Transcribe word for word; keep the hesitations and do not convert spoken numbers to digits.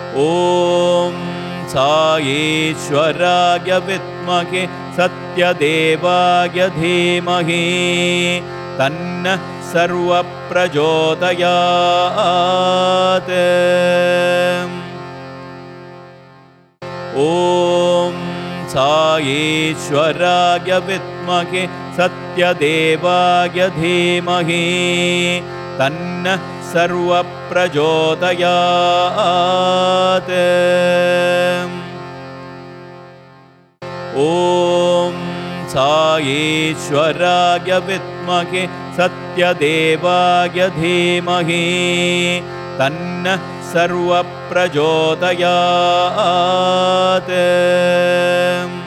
ॐ साईश्वराय विद्महे सत्यदेवाय धीमहि तन्नः सर्वः प्रचोदयात्। ॐ साईश्वराय विद्महे सत्यदेवाय धीमहि तन्नः सर्वः प्रचोदयात्। ॐ साईश्वराय विद्महे सत्यदेवाय धीमहि तन्नः सर्वः प्रचोदयात्।